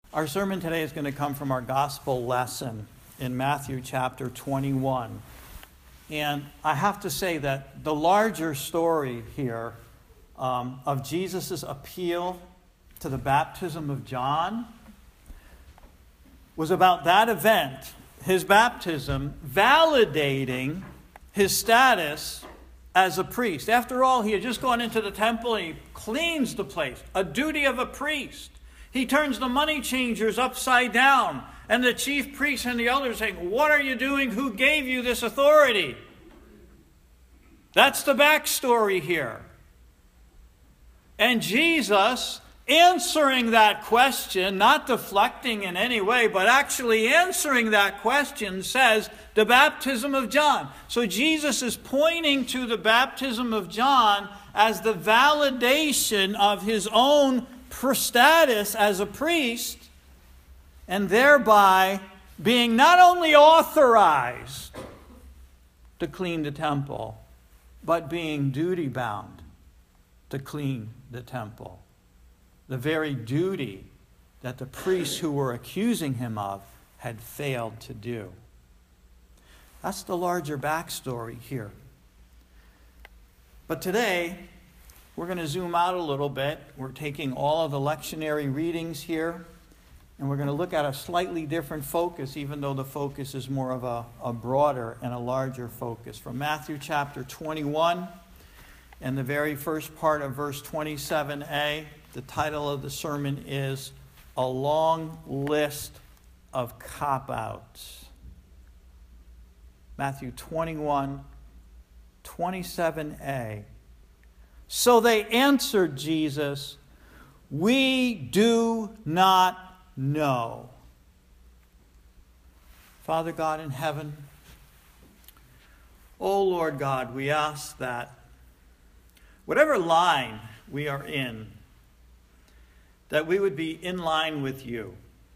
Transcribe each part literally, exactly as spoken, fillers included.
Our sermon today is going to come from our gospel lesson in Matthew chapter twenty-one. And I have to say that the larger story here um, of Jesus' appeal to the baptism of John was about that event, his baptism, validating his status as a priest. After all, he had just gone into the temple and he cleans the place, a duty of a priest. He turns the money changers upside down. And the chief priests and the elders saying, "What are you doing? Who gave you this authority?" That's the backstory here. And Jesus, answering that question, not deflecting in any way, but actually answering that question, says the baptism of John. So Jesus is pointing to the baptism of John as the validation of his own status as a priest, and thereby being not only authorized to clean the temple, but being duty-bound to clean the temple. The very duty that the priests who were accusing him of had failed to do. That's the larger backstory here. But today, we're going to zoom out a little bit. We're taking all of the lectionary readings here, and we're going to look at a slightly different focus, even though the focus is more of a, a broader and a larger focus. From Matthew chapter twenty-one, and the very first part of verse twenty-seven a, the title of the sermon is A Long List of Cop-Outs. Matthew twenty-one, twenty-seven a. So they answered Jesus, "We do not know." Father God in heaven, oh Lord God, we ask that whatever line we are in, that we would be in line with you.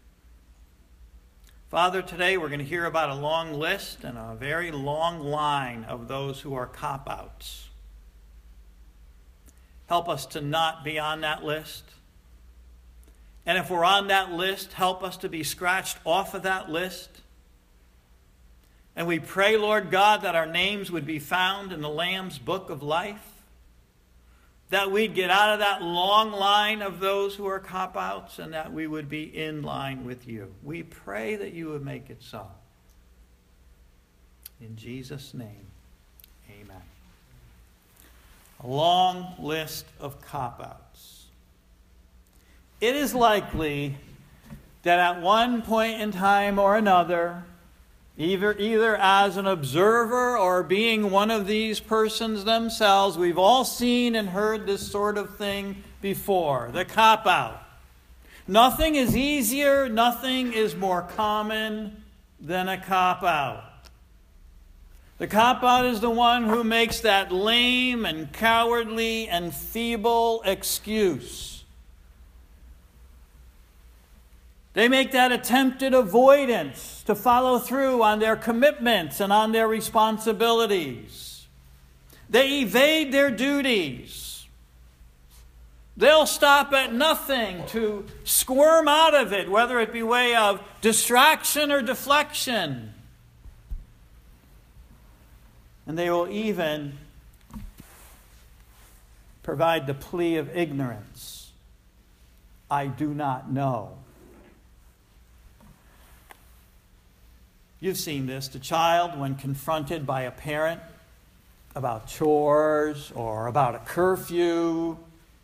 Father, today we're going to hear about a long list and a very long line of those who are cop-outs. Help us to not be on that list. And if we're on that list, help us to be scratched off of that list. And we pray, Lord God, that our names would be found in the Lamb's book of life. That we'd get out of that long line of those who are cop-outs and that we would be in line with you. We pray that you would make it so. In Jesus' name, amen. A long list of cop-outs. It is likely that at one point in time or another, either, either as an observer or being one of these persons themselves, we've all seen and heard this sort of thing before. The cop-out. Nothing is easier, nothing is more common than a cop-out. The cop-out is the one who makes that lame and cowardly and feeble excuse. They make that attempted avoidance to follow through on their commitments and on their responsibilities. They evade their duties. They'll stop at nothing to squirm out of it, whether it be way of distraction or deflection. And they will even provide the plea of ignorance. I do not know. You've seen this. The child, when confronted by a parent about chores or about a curfew,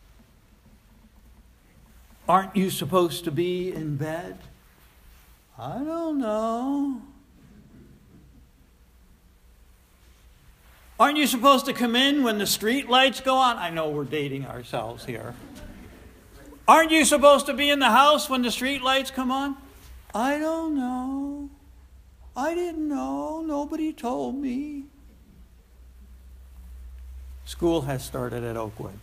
aren't you supposed to be in bed? I don't know. Aren't you supposed to come in when the street lights go on? I know we're dating ourselves here. Aren't you supposed to be in the house when the street lights come on? I don't know. I didn't know. Nobody told me. School has started at Oakwood.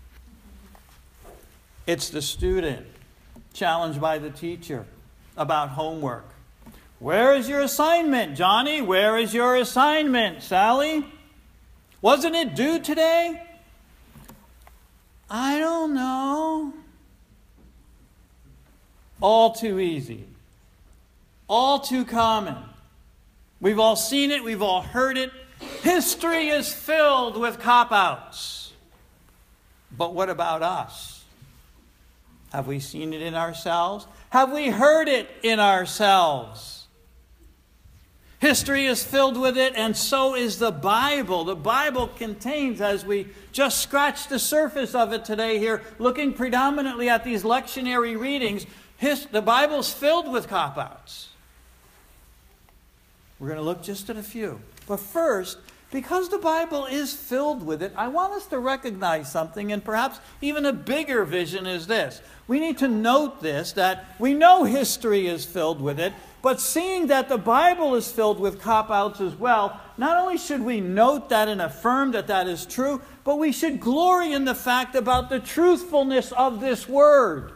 It's the student challenged by the teacher about homework. Where is your assignment, Johnny? Where is your assignment, Sally? Wasn't it due today? I don't know. All too easy. All too common. We've all seen it. We've all heard it. History is filled with cop-outs. But what about us? Have we seen it in ourselves? Have we heard it in ourselves? History is filled with it, and so is the Bible. The Bible contains, as we just scratched the surface of it today here, looking predominantly at these lectionary readings, his, the Bible's filled with cop-outs. We're going to look just at a few. But first, because the Bible is filled with it, I want us to recognize something, and perhaps even a bigger vision is this. We need to note this, that we know history is filled with it, but seeing that the Bible is filled with cop-outs as well, not only should we note that and affirm that that is true, but we should glory in the fact about the truthfulness of this word.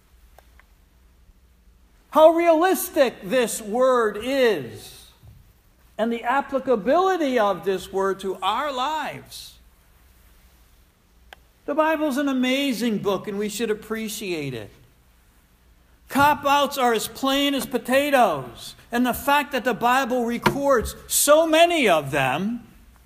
How realistic this word is. And the applicability of this word to our lives. The Bible's an amazing book, and we should appreciate it. Cop-outs are as plain as potatoes. And the fact that the Bible records so many of them,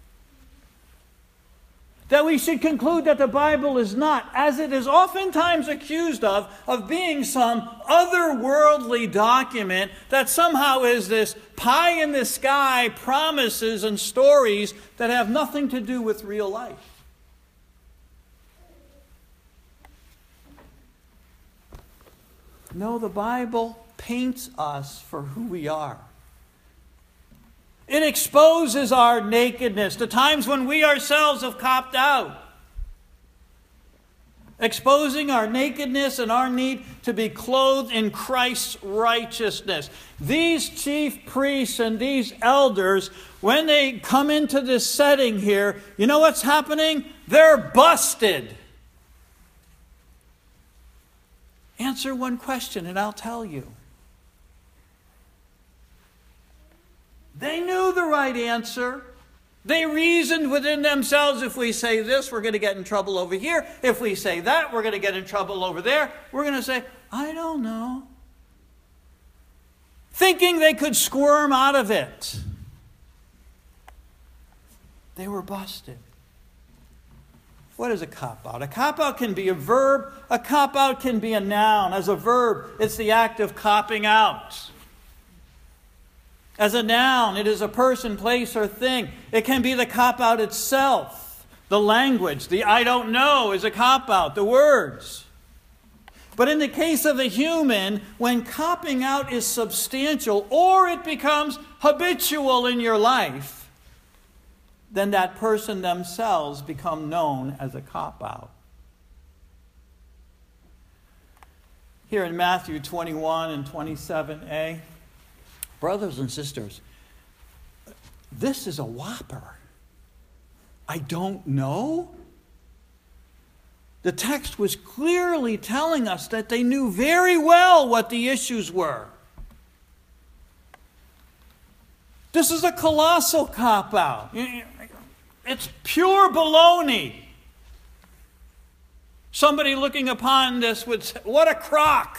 that we should conclude that the Bible is not, as it is oftentimes accused of, of being some otherworldly document that somehow is this pie-in-the-sky promises and stories that have nothing to do with real life. No, the Bible paints us for who we are. It exposes our nakedness, the times when we ourselves have copped out. Exposing our nakedness and our need to be clothed in Christ's righteousness. These chief priests and these elders, when they come into this setting here, you know what's happening? They're busted. Answer one question and I'll tell you. They knew the right answer. They reasoned within themselves, if we say this, we're going to get in trouble over here. If we say that, we're going to get in trouble over there. We're going to say, I don't know. Thinking they could squirm out of it. They were busted. What is a cop-out? A cop-out can be a verb. A cop-out can be a noun. As a verb, it's the act of copping out. As a noun, it is a person, place, or thing. It can be the cop-out itself. The language, the I don't know is a cop-out, the words. But in the case of a human, when copping out is substantial or it becomes habitual in your life, then that person themselves become known as a cop-out. Here in Matthew twenty-one and twenty-seven a, brothers and sisters, this is a whopper. I don't know. The text was clearly telling us that they knew very well what the issues were. This is a colossal cop-out. It's pure baloney. Somebody looking upon this would say, what a crock.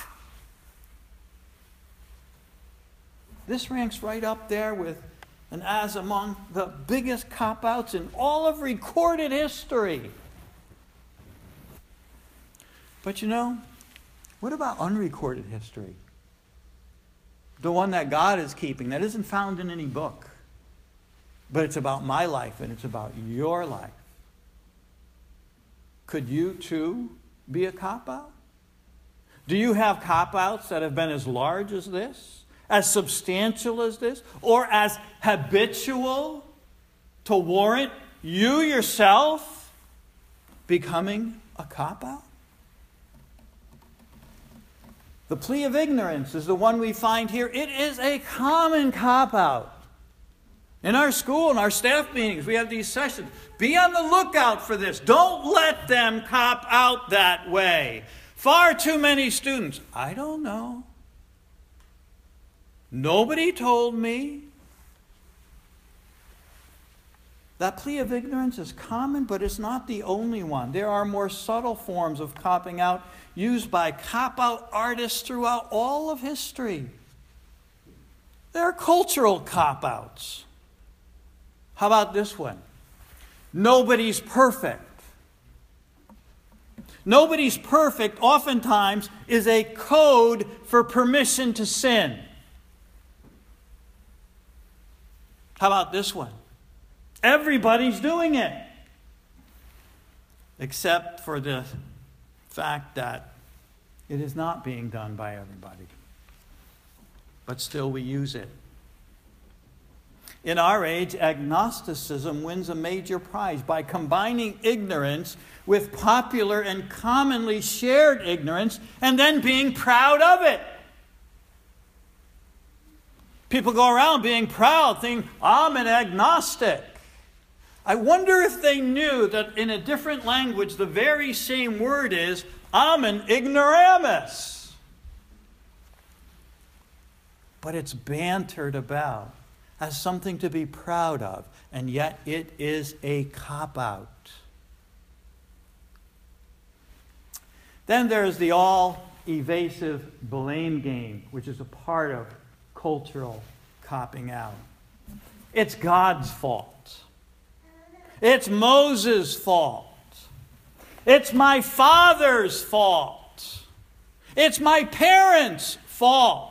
This ranks right up there with and as among the biggest cop-outs in all of recorded history. But you know, what about unrecorded history? The one that God is keeping, that isn't found in any book. But it's about my life and it's about your life. Could you too be a cop-out? Do you have cop-outs that have been as large as this? As substantial as this? Or as habitual to warrant you yourself becoming a cop-out? The plea of ignorance is the one we find here. It is a common cop-out. In our school, in our staff meetings, we have these sessions. Be on the lookout for this. Don't let them cop out that way. Far too many students, I don't know. Nobody told me. That plea of ignorance is common, but it's not the only one. There are more subtle forms of copping out used by cop-out artists throughout all of history. There are cultural cop-outs. How about this one? Nobody's perfect. Nobody's perfect oftentimes is a code for permission to sin. How about this one? Everybody's doing it. Except for the fact that it is not being done by everybody. But still we use it. In our age, agnosticism wins a major prize by combining ignorance with popular and commonly shared ignorance and then being proud of it. People go around being proud, thinking, I'm an agnostic. I wonder if they knew that in a different language, the very same word is, I'm an ignoramus. But it's bantered about as something to be proud of, and yet it is a cop-out. Then there's the all-evasive blame game, which is a part of cultural copping out. It's God's fault. It's Moses' fault. It's my father's fault. It's my parents' fault.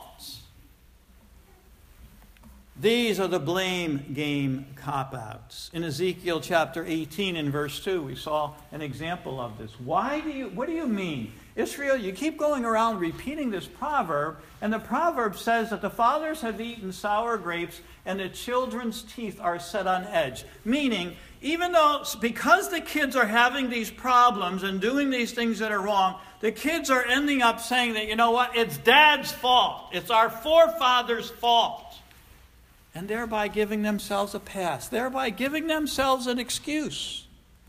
These are the blame game cop-outs. In Ezekiel chapter eighteen and verse two, we saw an example of this. Why do you, what do you mean? Israel, you keep going around repeating this proverb, and the proverb says that the fathers have eaten sour grapes and the children's teeth are set on edge. Meaning, even though, because the kids are having these problems and doing these things that are wrong, the kids are ending up saying that, you know what, it's Dad's fault. It's our forefathers' fault. And thereby giving themselves a pass, thereby giving themselves an excuse.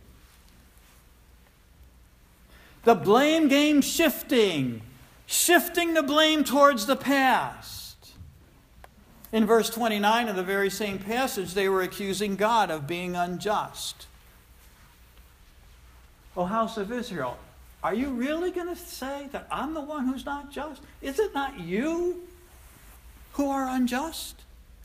The blame game shifting, shifting the blame towards the past. In verse twenty-nine of the very same passage, they were accusing God of being unjust. O house of Israel, are you really going to say that I'm the one who's not just? Is it not you who are unjust?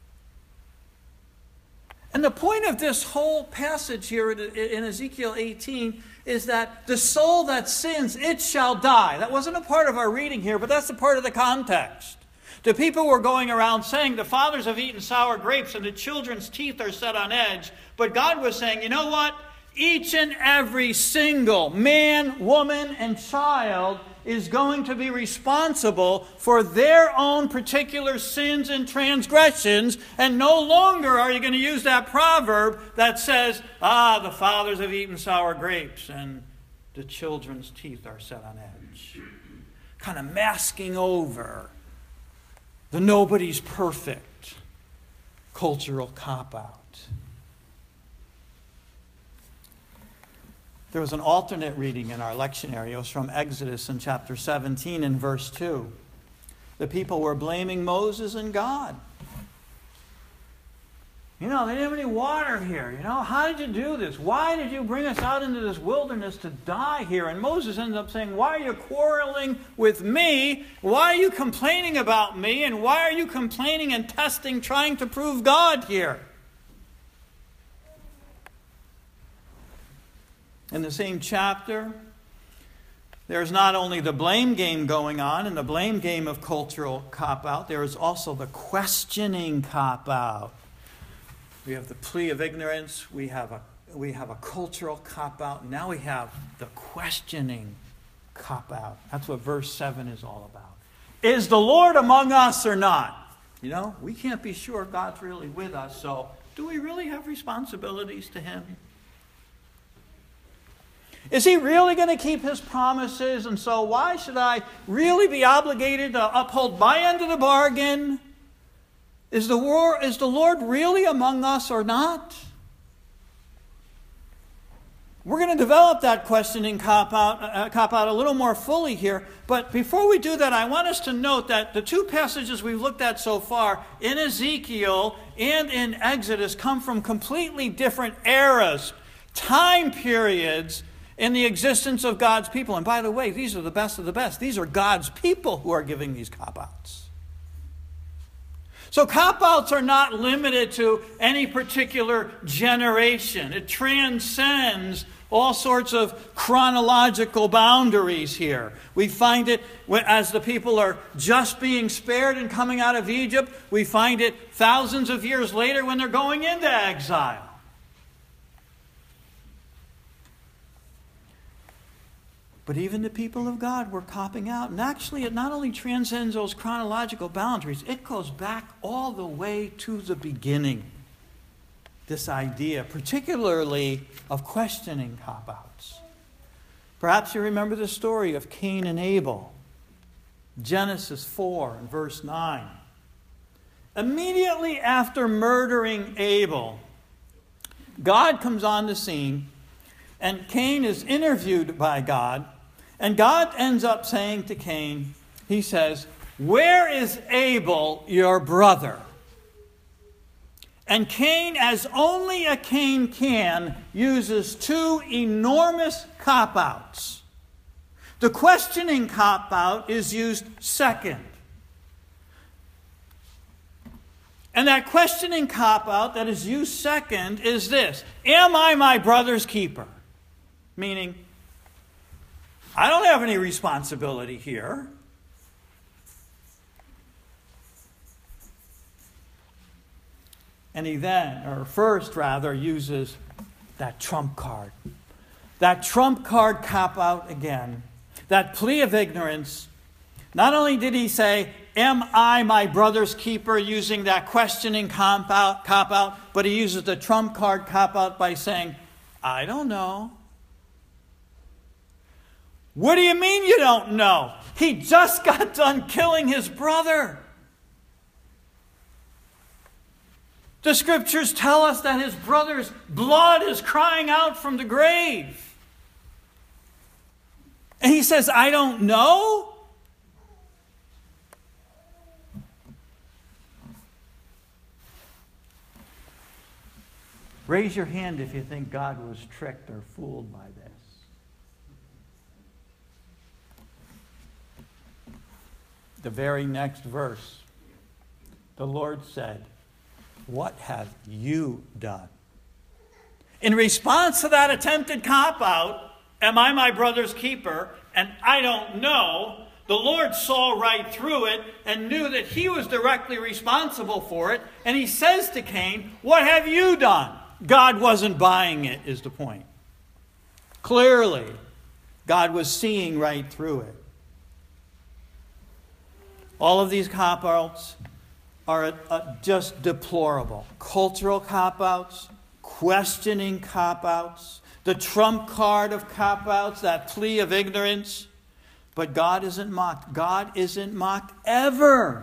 And the point of this whole passage here in Ezekiel eighteen is that the soul that sins, it shall die. That wasn't a part of our reading here, but that's a part of the context. The people were going around saying the fathers have eaten sour grapes and the children's teeth are set on edge. But God was saying, you know what? Each and every single man, woman, and child is going to be responsible for their own particular sins and transgressions, and no longer are you going to use that proverb that says, ah, the fathers have eaten sour grapes and the children's teeth are set on edge. Kind of masking over the nobody's perfect cultural cop-out. There was an alternate reading in our lectionary. It was from Exodus in chapter seventeen and verse two. The people were blaming Moses and God. You know, they didn't have any water here. You know, how did you do this? Why did you bring us out into this wilderness to die here? And Moses ends up saying, why are you quarreling with me? Why are you complaining about me? And why are you complaining and testing, trying to prove God here? In the same chapter, there's not only the blame game going on and the blame game of cultural cop-out, there is also the questioning cop-out. We have the plea of ignorance, we have a, we have a cultural cop-out, now we have the questioning cop-out. That's what verse seven is all about. Is the Lord among us or not? You know, we can't be sure God's really with us, so do we really have responsibilities to Him? Is He really going to keep His promises? And so why should I really be obligated to uphold my end of the bargain? Is the, war, is the Lord really among us or not? We're going to develop that questioning cop-out uh, cop-out a little more fully here. But before we do that, I want us to note that the two passages we've looked at so far, in Ezekiel and in Exodus, come from completely different eras, time periods in the existence of God's people. And by the way, these are the best of the best. These are God's people who are giving these cop-outs. So cop-outs are not limited to any particular generation. It transcends all sorts of chronological boundaries here. We find it as the people are just being spared and coming out of Egypt. We find it thousands of years later when they're going into exile. But even the people of God were copping out. And actually, it not only transcends those chronological boundaries, it goes back all the way to the beginning. This idea, particularly of questioning cop-outs. Perhaps you remember the story of Cain and Abel. Genesis four and verse nine. Immediately after murdering Abel, God comes on the scene, and Cain is interviewed by God. And God ends up saying to Cain, he says, "Where is Abel, your brother?" And Cain, as only a Cain can, uses two enormous cop-outs. The questioning cop-out is used second. And that questioning cop-out that is used second is this: am I my brother's keeper? Meaning, I don't have any responsibility here. And he then, or first rather, uses that trump card. That trump card cop-out again. That plea of ignorance. Not only did he say, am I my brother's keeper, using that questioning cop-out, cop-out, but he uses the trump card cop-out by saying, I don't know. What do you mean you don't know? He just got done killing his brother. The scriptures tell us that his brother's blood is crying out from the grave. And he says, I don't know? Raise your hand if you think God was tricked or fooled by this. The very next verse, the Lord said, what have you done? In response to that attempted cop-out, am I my brother's keeper? And I don't know. The Lord saw right through it and knew that he was directly responsible for it. And he says to Cain, what have you done? God wasn't buying it, is the point. Clearly, God was seeing right through it. All of these cop-outs are uh, uh, just deplorable. Cultural cop-outs, questioning cop-outs, the trump card of cop-outs, that plea of ignorance. But God isn't mocked. God isn't mocked ever.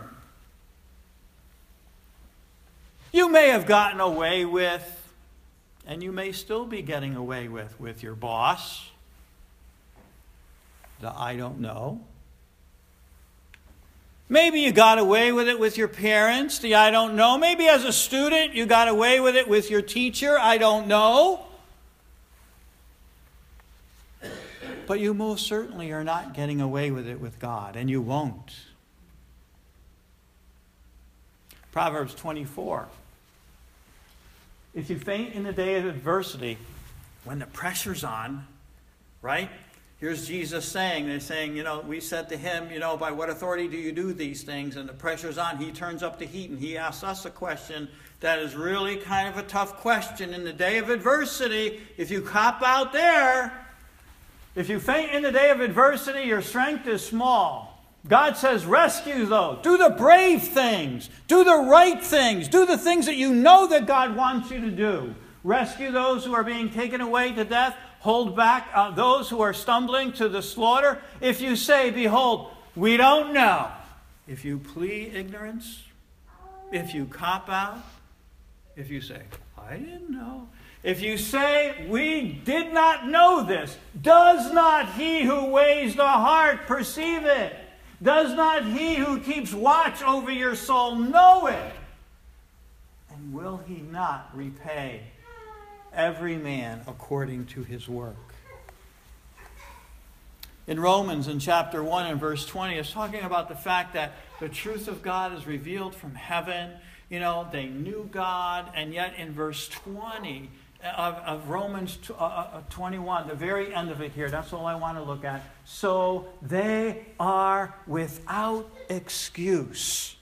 You may have gotten away with, and you may still be getting away with, with your boss, the I don't know. Maybe you got away with it with your parents, the I don't know. Maybe as a student you got away with it with your teacher, I don't know. But you most certainly are not getting away with it with God, and you won't. Proverbs twenty-four. If you faint in the day of adversity, when the pressure's on, right? Here's Jesus saying, they're saying, you know, we said to him, you know, by what authority do you do these things? And the pressure's on. He turns up the heat and he asks us a question that is really kind of a tough question. In the day of adversity, if you cop out there, if you faint in the day of adversity, your strength is small. God says, rescue those. Do the brave things. Do the right things. Do the things that you know that God wants you to do. Rescue those who are being taken away to death. Hold back uh, those who are stumbling to the slaughter. If you say, behold, we don't know. If you plea ignorance, if you cop out, if you say, I didn't know. If you say, we did not know this, does not he who weighs the heart perceive it? Does not he who keeps watch over your soul know it? And will he not repay every man according to his work? In Romans, in chapter one and verse twenty, it's talking about the fact that the truth of God is revealed from heaven. You know, they knew God, and yet in verse twenty of, of Romans twenty-one, the very end of it here, that's all I want to look at. So they are without excuse.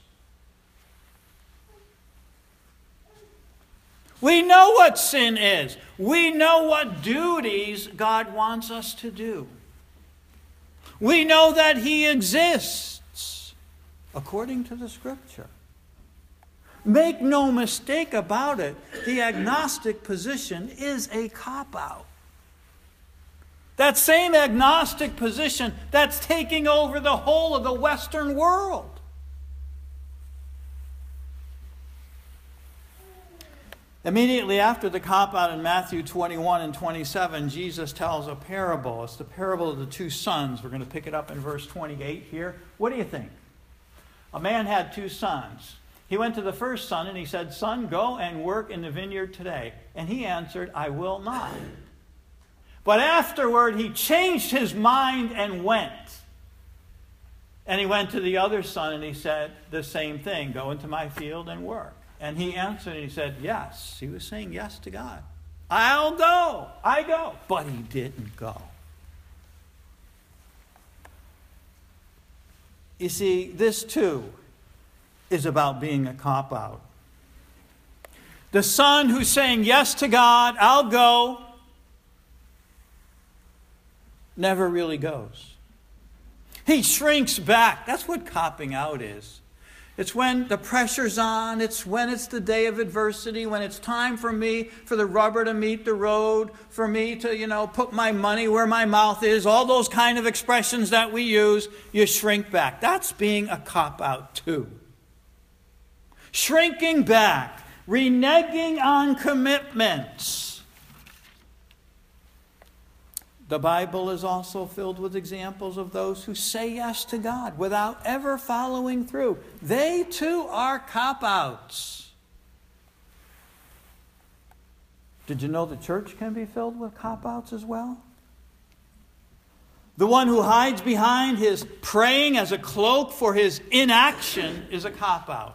We know what sin is. We know what duties God wants us to do. We know that he exists according to the Scripture. Make no mistake about it, the agnostic position is a cop-out. That same agnostic position that's taking over the whole of the Western world. Immediately after the cop-out in Matthew twenty-one and twenty-seven, Jesus tells a parable. It's the parable of the two sons. We're going to pick it up in verse twenty-eight here. What do you think? A man had two sons. He went to the first son and he said, "Son, go and work in the vineyard today." And he answered, "I will not." But afterward he changed his mind and went. And he went to the other son and he said the same thing, "Go into my field and work." And he answered and he said, yes. He was saying yes to God. I'll go. I go. But he didn't go. You see, this too is about being a cop-out. The son who's saying yes to God, I'll go, never really goes. He shrinks back. That's what copping out is. It's when the pressure's on. It's when it's the day of adversity, when it's time for me, for the rubber to meet the road, for me to, you know, put my money where my mouth is, all those kind of expressions that we use, you shrink back. That's being a cop-out too. Shrinking back, reneging on commitments. The Bible is also filled with examples of those who say yes to God without ever following through. They too are cop-outs. Did you know the church can be filled with cop-outs as well? The one who hides behind his praying as a cloak for his inaction is a cop-out.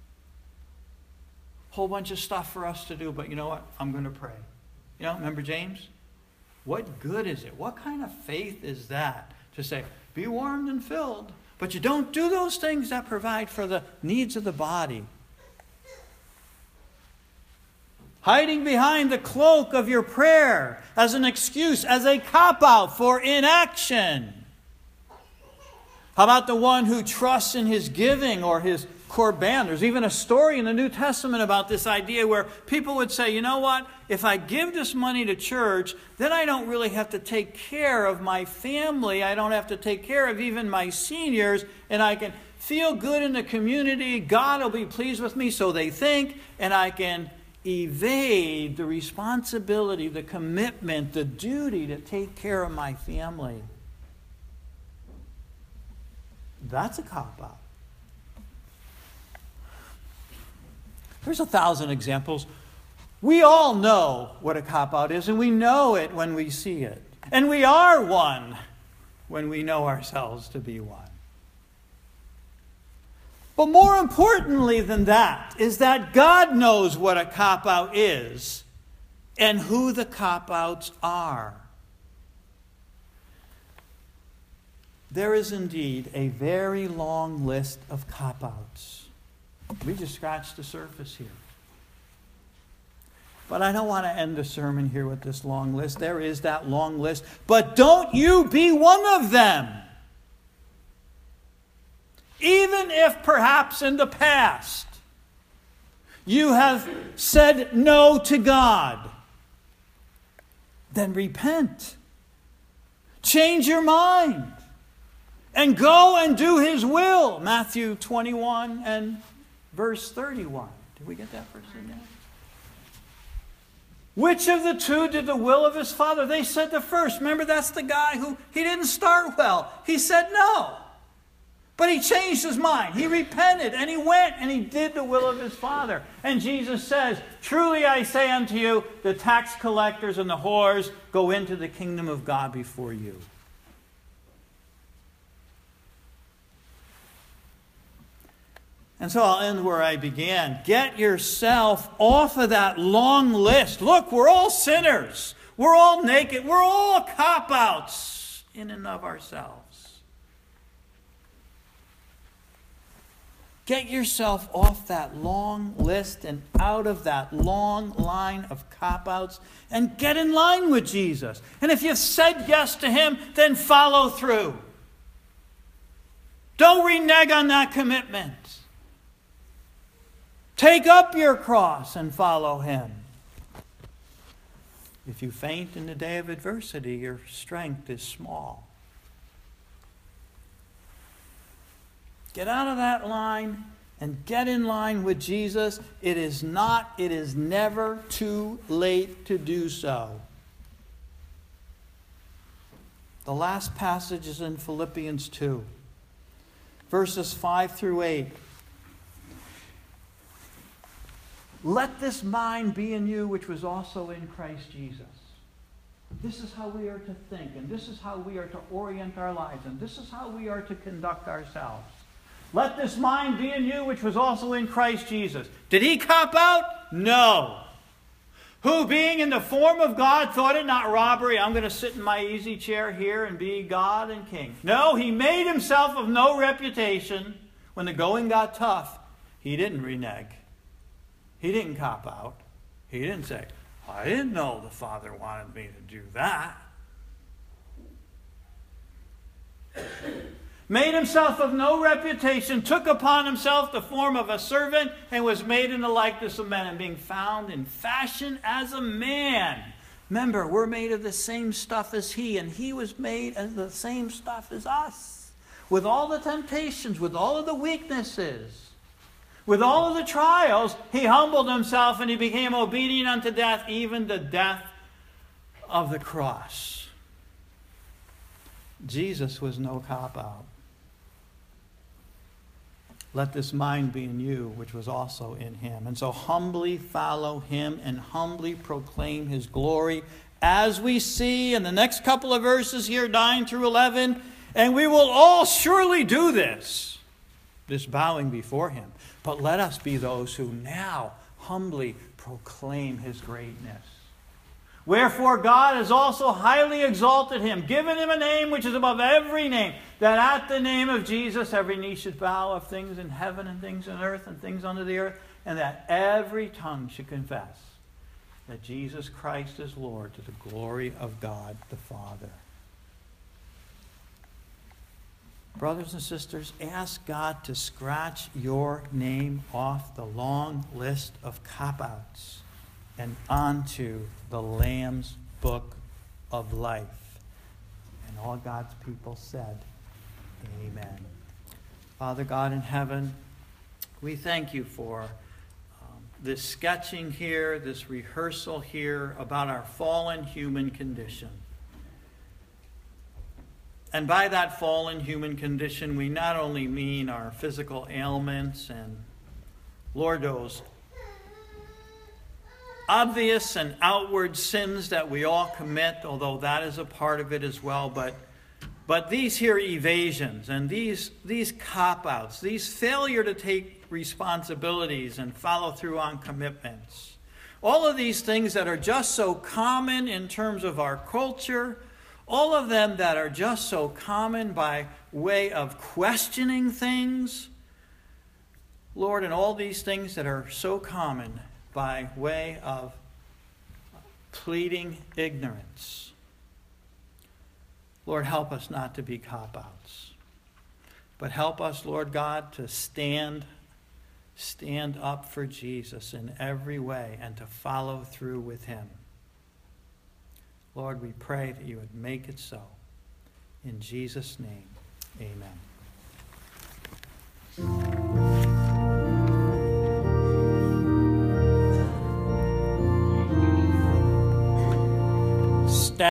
Whole bunch of stuff for us to do, but you know what? I'm going to pray. You know, remember James? What good is it? What kind of faith is that? To say, be warmed and filled, but you don't do those things that provide for the needs of the body. Hiding behind the cloak of your prayer as an excuse, as a cop-out for inaction. How about the one who trusts in his giving or his Korban? There's even a story in the New Testament about this idea where people would say, you know what? If I give this money to church, then I don't really have to take care of my family. I don't have to take care of even my seniors. And I can feel good in the community. God will be pleased with me, so they think. And I can evade the responsibility, the commitment, the duty to take care of my family. That's a cop-out. There's a thousand examples. We all know what a cop-out is, and we know it when we see it. And we are one when we know ourselves to be one. But more importantly than that is that God knows what a cop-out is and who the cop-outs are. There is indeed a very long list of cop-outs. We just scratched the surface here. But I don't want to end the sermon here with this long list. There is that long list. But don't you be one of them. Even if perhaps in the past you have said no to God, then repent. Change your mind. And go and do His will. Matthew twenty-one and verse thirty-one. Did we get that verse in there? Which of the two did the will of his father? They said the first. Remember, that's the guy who, he didn't start well. He said no. But he changed his mind. He repented and he went and he did the will of his father. And Jesus says, truly I say unto you, the tax collectors and the whores go into the kingdom of God before you. And so I'll end where I began. Get yourself off of that long list. Look, we're all sinners. We're all naked. We're all cop-outs in and of ourselves. Get yourself off that long list and out of that long line of cop-outs and get in line with Jesus. And if you've said yes to him, then follow through. Don't renege on that commitment. Take up your cross and follow him. If you faint in the day of adversity, your strength is small. Get out of that line and get in line with Jesus. It is not, it is never too late to do so. The last passage is in Philippians two, verses five through eight. Let this mind be in you, which was also in Christ Jesus. This is how we are to think, and this is how we are to orient our lives, and this is how we are to conduct ourselves. Let this mind be in you, which was also in Christ Jesus. Did he cop out? No. Who, being in the form of God, thought it not robbery, I'm going to sit in my easy chair here and be God and King. No, he made himself of no reputation. When the going got tough, he didn't renege. He didn't cop out. He didn't say, I didn't know the Father wanted me to do that. Made himself of no reputation, took upon himself the form of a servant, and was made in the likeness of men, and being found in fashion as a man. Remember, we're made of the same stuff as he, and he was made of the same stuff as us. With all the temptations, with all of the weaknesses, with all of the trials, he humbled himself and he became obedient unto death, even the death of the cross. Jesus was no cop-out. Let this mind be in you, which was also in him. And so humbly follow him and humbly proclaim his glory, as we see in the next couple of verses here, nine through eleven. And we will all surely do this, this bowing before him. But let us be those who now humbly proclaim his greatness. Wherefore God has also highly exalted him, given him a name which is above every name, that at the name of Jesus every knee should bow, of things in heaven and things on earth and things under the earth, and that every tongue should confess that Jesus Christ is Lord, to the glory of God the Father. Brothers and sisters, ask God to scratch your name off the long list of cop-outs and onto the Lamb's book of life. And all God's people said, amen. Father God in heaven, we thank you for um, this sketching here, this rehearsal here about our fallen human condition. And by that fallen human condition, we not only mean our physical ailments and, Lord, those obvious and outward sins that we all commit, although that is a part of it as well, but but these here evasions and these, these cop-outs, these failure to take responsibilities and follow through on commitments, all of these things that are just so common in terms of our culture, all of them that are just so common by way of questioning things, Lord, and all these things that are so common by way of pleading ignorance. Lord, help us not to be cop-outs, but help us, Lord God, to stand, stand up for Jesus in every way and to follow through with him. Lord, we pray that you would make it so. In Jesus' name, amen.